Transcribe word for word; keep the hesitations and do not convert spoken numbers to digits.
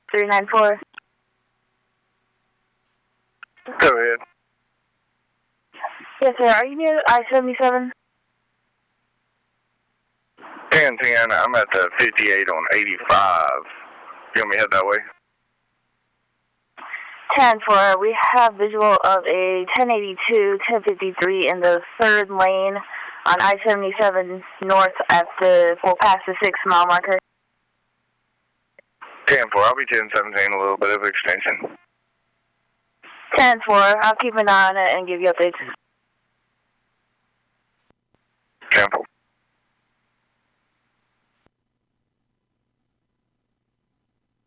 three nine four. Go ahead. Yes, sir. Are you near I seventy-seven? ten ten, I'm at the fifty-eight on eighty-five. You want me to head that way? ten four. We have visual of a ten eighty-two, ten fifty-three in the third lane on I seventy-seven north at the, well, past the six mile marker. ten four, I'll be ten seventeen, a little bit of extension. ten four. I'll keep an eye on it and give you updates.